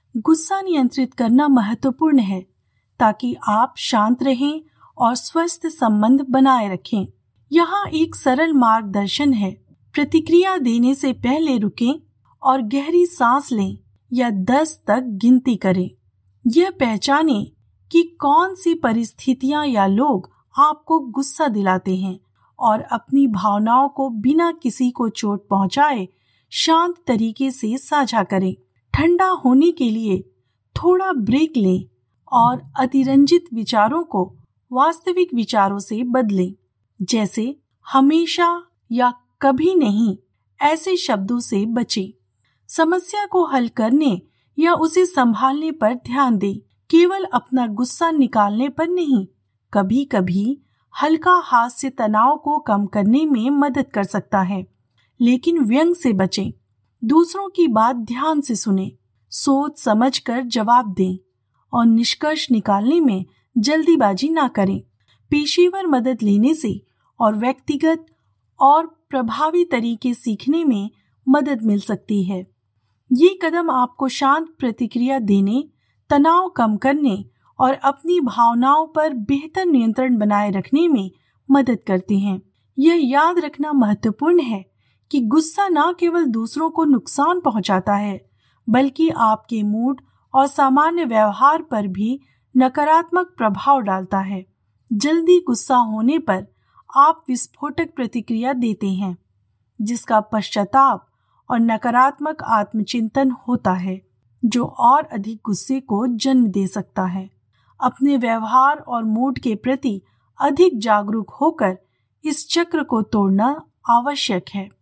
गुस्सा नियंत्रित करना महत्वपूर्ण है ताकि आप शांत रहें और स्वस्थ संबंध बनाए रखें। यहाँ एक सरल मार्गदर्शन है। प्रतिक्रिया देने से पहले रुकें और गहरी सांस लें या 10 तक गिनती करें। यह पहचानें कि कौन सी परिस्थितियां या लोग आपको गुस्सा दिलाते हैं और अपनी भावनाओं को बिना किसी को चोट पहुंचाए शांत तरीके से साझा करें। ठंडा होने के लिए थोड़ा ब्रेक लें और अतिरंजित विचारों को वास्तविक विचारों से बदलें, जैसे हमेशा या कभी नहीं। ऐसे शब्दों से बचें। समस्या को हल करने या उसे संभालने पर ध्यान दें, केवल अपना गुस्सा निकालने पर नहीं। कभी कभी हल्का हास्य तनाव को कम करने में मदद कर सकता है, लेकिन व्यंग से बचें। दूसरों की बात ध्यान से सुनें, सोच समझकर जवाब दें और निष्कर्ष निकालने में जल्दीबाजी ना करें। पेशेवर मदद लेने से और व्यक्तिगत और प्रभावी तरीके सीखने में मदद मिल सकती है। ये कदम आपको शांत प्रतिक्रिया देने, तनाव कम करने और अपनी भावनाओं पर बेहतर नियंत्रण बनाए रखने में मदद करते हैं। यह याद रखना महत्वपूर्ण है कि गुस्सा न केवल दूसरों को नुकसान पहुंचाता है, बल्कि आपके मूड और सामान्य व्यवहार पर भी नकारात्मक प्रभाव डालता है। जल्दी गुस्सा होने पर आप विस्फोटक प्रतिक्रिया देते हैं, जिसका पश्चाताप और नकारात्मक आत्मचिंतन होता है, जो और अधिक गुस्से को जन्म दे सकता है। अपने व्यवहार और मूड के प्रति अधिक जागरूक होकर इस चक्र को तोड़ना आवश्यक है।